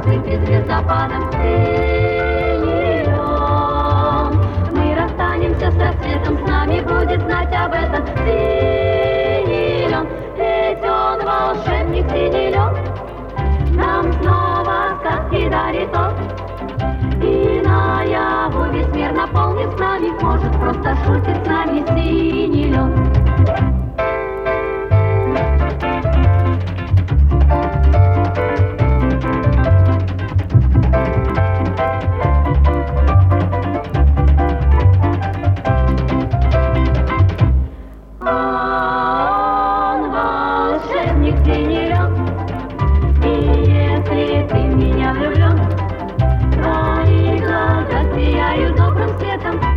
осыпет звездопадом синим. Мы расстанемся со светом, с нами будет знать об этом синим. Ведь он волшебник синилен, нам снова сказки дарит он. И наяву весь мир наполнит с нами, может, просто шутит с нами синий лед. Он волшебник синий лед, и если ты в меня влюблен, твои глаза сияют добрым светом.